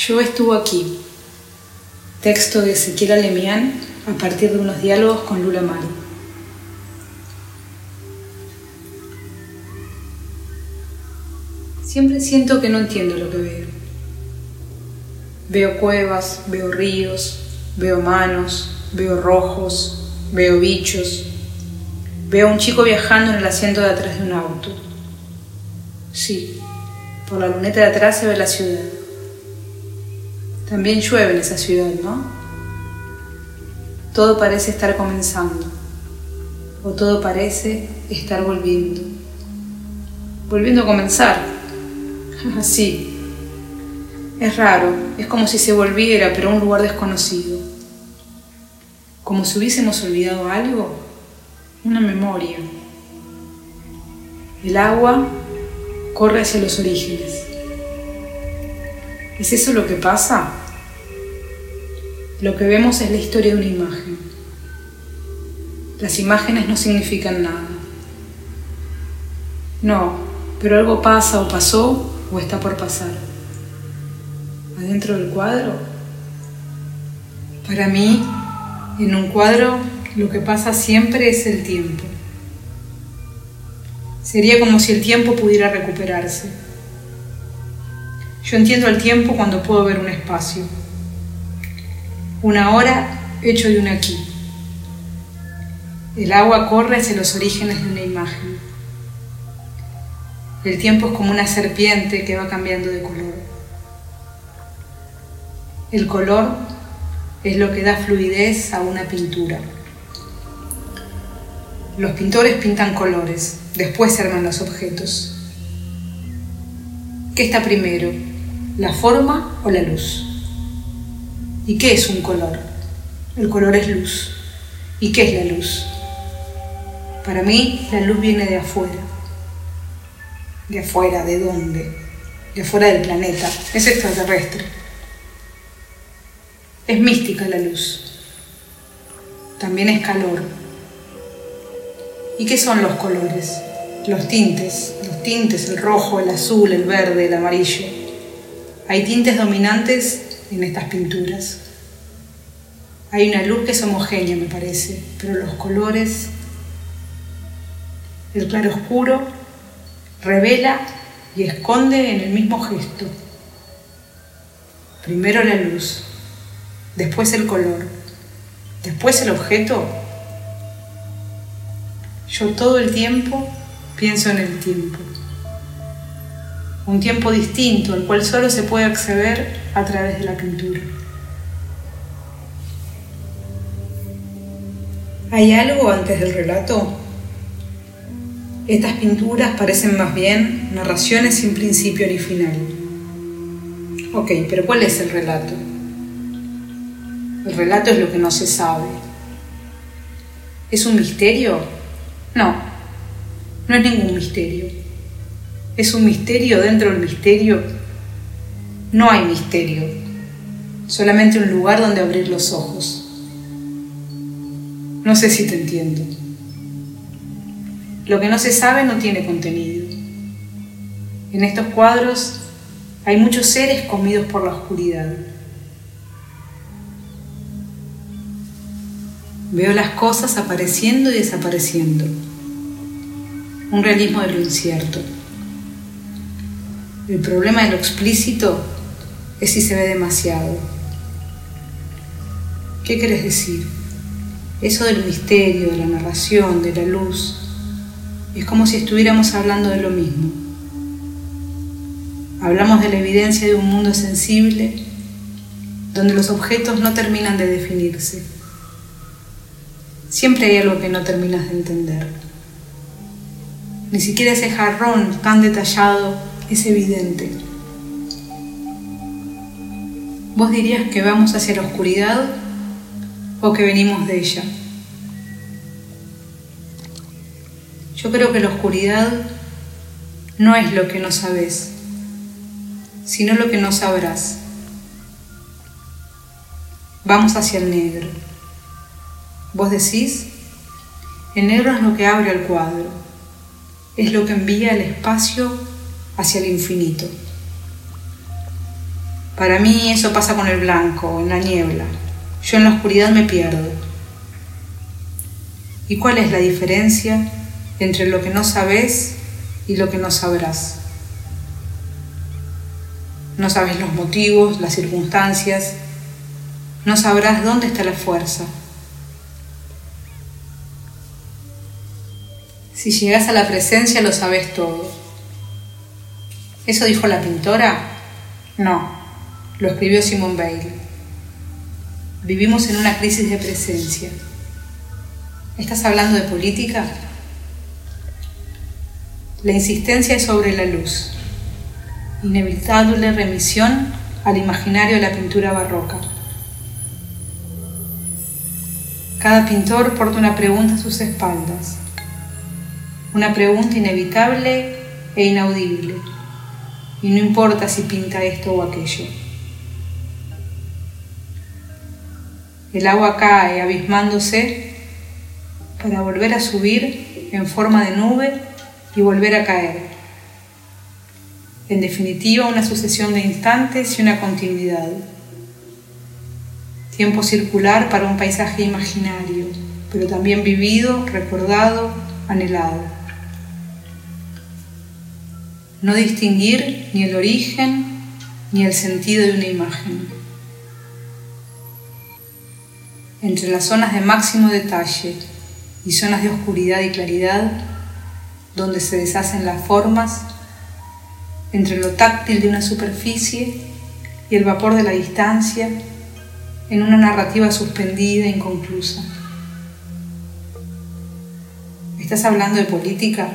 Yo estuve aquí. Texto de Ezequiel Alemián a partir de unos diálogos con Lula Mari. Siempre siento que no entiendo lo que veo. Veo cuevas, veo ríos, veo manos, veo rojos, veo bichos. Veo a un chico viajando en el asiento de atrás de un auto. Sí, por la luneta de atrás se ve la ciudad. También llueve en esa ciudad, ¿no? Todo parece estar comenzando, o todo parece estar volviendo. Volviendo a comenzar. Sí. Es raro, es como si se volviera, pero a un lugar desconocido. Como si hubiésemos olvidado algo, una memoria. El agua corre hacia los orígenes. ¿Es eso lo que pasa? Lo que vemos es la historia de una imagen. Las imágenes no significan nada. No, pero algo pasa o pasó o está por pasar. ¿Adentro del cuadro? Para mí, en un cuadro, lo que pasa siempre es el tiempo. Sería como si el tiempo pudiera recuperarse. Yo entiendo el tiempo cuando puedo ver un espacio. Una hora hecho de un aquí. El agua corre hacia los orígenes de una imagen. El tiempo es como una serpiente que va cambiando de color. El color es lo que da fluidez a una pintura. Los pintores pintan colores, después se arman los objetos. ¿Qué está primero? ¿La forma o la luz? ¿Y qué es un color? El color es luz. ¿Y qué es la luz? Para mí, la luz viene de afuera. ¿De afuera? ¿De dónde? De afuera del planeta. Es extraterrestre. Es mística la luz. También es calor. ¿Y qué son los colores? Los tintes, el rojo, el azul, el verde, el amarillo. Hay tintes dominantes en estas pinturas. Hay una luz que es homogénea, me parece, pero los colores, el claroscuro, revela y esconde en el mismo gesto. Primero la luz, después el color, después el objeto. Yo todo el tiempo pienso en el tiempo. Un tiempo distinto, al cual solo se puede acceder a través de la pintura. ¿Hay algo antes del relato? Estas pinturas parecen más bien narraciones sin principio ni final. Ok, pero ¿cuál es el relato? El relato es lo que no se sabe. ¿Es un misterio? No, no es ningún misterio. ¿Es un misterio dentro del misterio? No hay misterio, solamente un lugar donde abrir los ojos. No sé si te entiendo. Lo que no se sabe no tiene contenido. En estos cuadros hay muchos seres comidos por la oscuridad. Veo las cosas apareciendo y desapareciendo. Un realismo de lo incierto. El problema de lo explícito es si se ve demasiado. ¿Qué querés decir? Eso del misterio, de la narración, de la luz, es como si estuviéramos hablando de lo mismo. Hablamos de la evidencia de un mundo sensible donde los objetos no terminan de definirse. Siempre hay algo que no terminas de entender. Ni siquiera ese jarrón tan detallado es evidente. ¿Vos dirías que vamos hacia la oscuridad o que venimos de ella? Yo creo que la oscuridad no es lo que no sabes, sino lo que no sabrás. Vamos hacia el negro. ¿Vos decís? El negro es lo que abre el cuadro, es lo que envía el espacio hacia el infinito. Para mí eso pasa con el blanco, en la niebla. Yo en la oscuridad me pierdo. ¿Y cuál es la diferencia entre lo que no sabes y lo que no sabrás? No sabes los motivos, las circunstancias. No sabrás dónde está la fuerza. Si llegas a la presencia lo sabes todo. ¿Eso dijo la pintora? No, lo escribió Simone Weil. Vivimos en una crisis de presencia. ¿Estás hablando de política? La insistencia es sobre la luz. Inevitable remisión al imaginario de la pintura barroca. Cada pintor porta una pregunta a sus espaldas. Una pregunta inevitable e inaudible. Y no importa si pinta esto o aquello. El agua cae abismándose para volver a subir en forma de nube y volver a caer. En definitiva, una sucesión de instantes y una continuidad. Tiempo circular para un paisaje imaginario, pero también vivido, recordado, anhelado. No distinguir ni el origen ni el sentido de una imagen. Entre las zonas de máximo detalle y zonas de oscuridad y claridad, donde se deshacen las formas, entre lo táctil de una superficie y el vapor de la distancia, en una narrativa suspendida e inconclusa. ¿Estás hablando de política?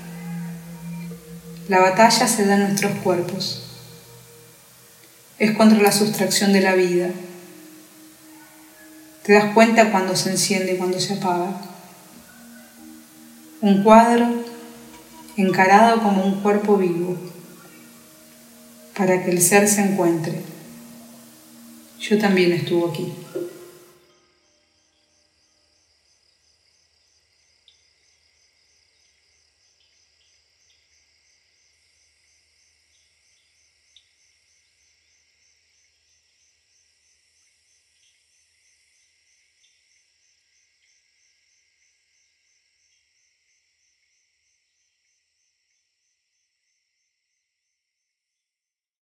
La batalla se da en nuestros cuerpos. Es contra la sustracción de la vida. Te das cuenta cuando se enciende y cuando se apaga. Un cuadro encarado como un cuerpo vivo, para que el ser se encuentre. Yo también estuve aquí.